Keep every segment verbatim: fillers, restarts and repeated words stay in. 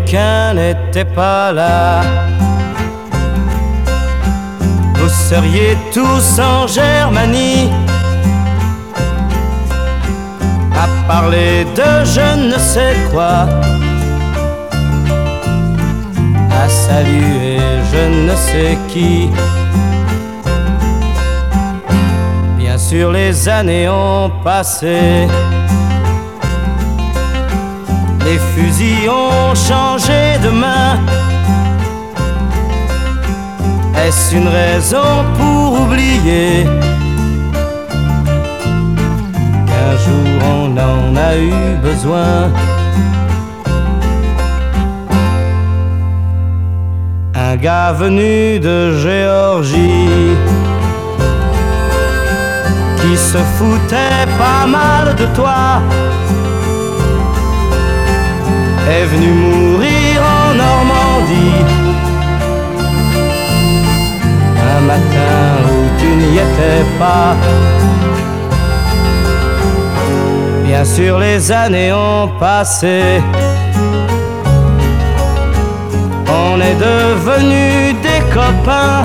ricains n'étaient pas là, vous seriez tous en Germanie à parler de je ne sais quoi, à saluer je ne sais qui. Bien sûr les années ont passé, les fusils ont changé de main. Est-ce une raison pour oublier qu'un jour on en a eu besoin? Un gars venu de Géorgie qui se foutait pas mal de toi est venu mourir en Normandie un matin où tu n'y étais pas. Bien sûr les années ont passé, on est devenus des copains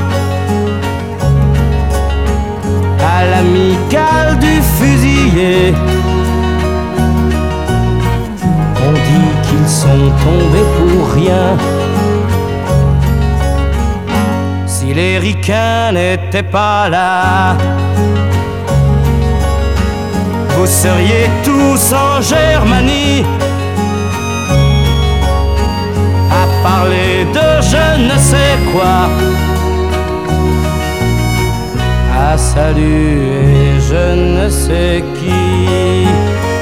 à l'amicale du fusillé. On dit qu'ils sont tombés pour rien. Si les ricains n'étaient pas là, vous seriez tous en Germanie à parler de je ne sais quoi, à saluer je ne sais qui.